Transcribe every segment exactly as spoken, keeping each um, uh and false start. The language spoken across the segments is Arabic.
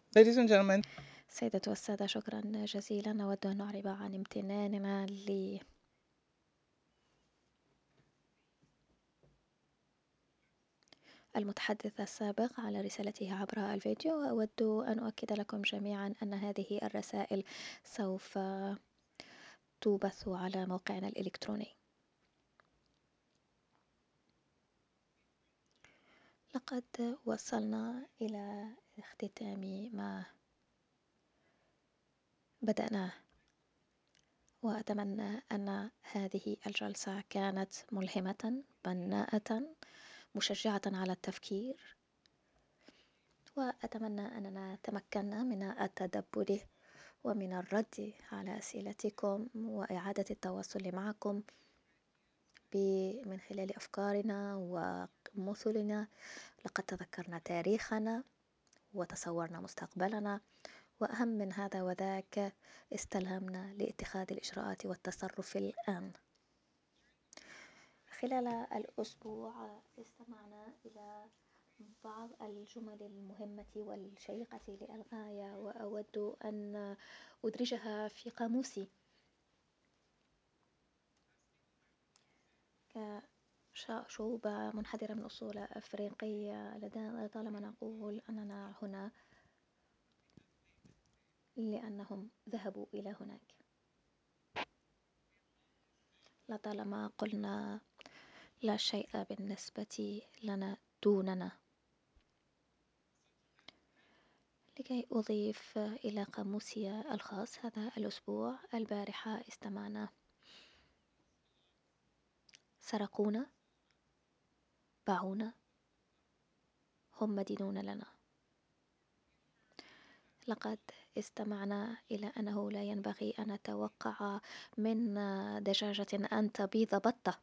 Ladies and gentlemen, سيداتي والسادة، شكرا جزيلا. نود أن نعرب عن امتناننا للمتحدث السابق على رسالته عبر الفيديو. وأود أن أؤكد لكم جميعا أن هذه الرسائل سوف تُبث على موقعنا الإلكتروني. لقد وصلنا إلى اختتام ما بدأناه، وأتمنى أن هذه الجلسة كانت ملهمة، بناءة، مشجعة على التفكير، وأتمنى أننا تمكنا من التدبر ومن الرد على أسئلتكم وإعادة التواصل معكم من خلال أفكارنا ومثلنا. لقد تذكرنا تاريخنا وتصورنا مستقبلنا، وأهم من هذا وذاك استلهمنا لاتخاذ الإجراءات والتصرف الآن. خلال الأسبوع استمعنا إلى بعض الجمل المهمة والشيقة للغاية، وأود أن أدرجها في قاموسي كشعوب منحدرة من أصول أفريقية. لطالما نقول أننا هنا لأنهم ذهبوا إلى هناك، لطالما قلنا لا شيء بالنسبة لنا دوننا. لكي أضيف إلى قاموسي الخاص هذا الأسبوع، البارحة استمعنا: سرقونا، باعونا، هم مدينون لنا. لقد استمعنا إلى أنه لا ينبغي أن نتوقع من دجاجة أن تبيض بطة،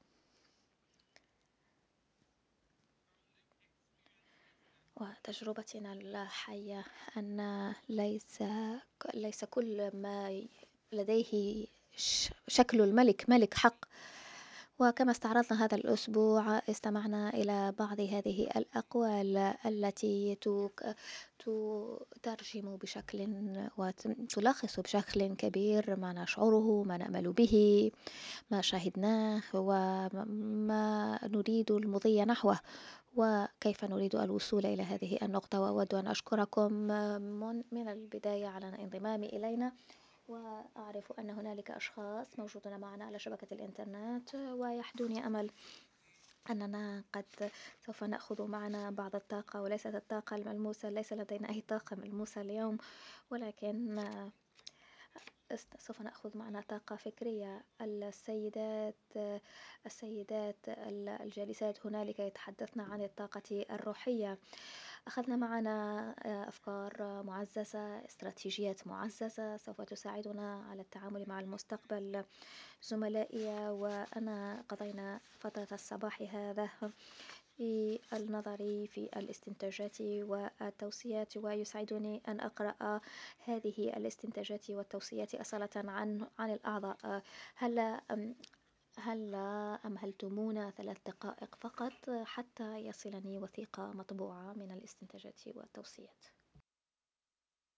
وتجربتنا الحية أن ليس ليس كل ما لديه شكل الملك ملك حق. وكما استعرضنا هذا الأسبوع، استمعنا إلى بعض هذه الأقوال التي تترجم بشكل وتلخص بشكل كبير ما نشعره، ما نأمل به، ما شاهدناه، وما نريد المضي نحوه، وكيف نريد الوصول إلى هذه النقطة. وأود أن أشكركم من البداية على الانضمام إلينا، وأعرف أن هنالك أشخاص موجودون معنا على شبكة الإنترنت، ويحدوني أمل أننا قد سوف نأخذ معنا بعض الطاقة، وليست الطاقة الملموسة. ليس لدينا أي طاقة ملموسة اليوم، ولكن سوف نأخذ معنا طاقة فكرية. السيدات السيدات الجالسات هنالك يتحدثن عن الطاقة الروحية. أخذنا معنا أفكار معززة، استراتيجيات معززة سوف تساعدنا على التعامل مع المستقبل. زملائي وأنا قضينا فترة الصباح هذا في النظر في الاستنتاجات والتوصيات، ويسعدني أن أقرأ هذه الاستنتاجات والتوصيات أصالة عن عن الأعضاء. هل هل أمهلتمونا ثلاث دقائق فقط حتى يصلني وثيقة مطبوعة من الاستنتاجات والتوصيات؟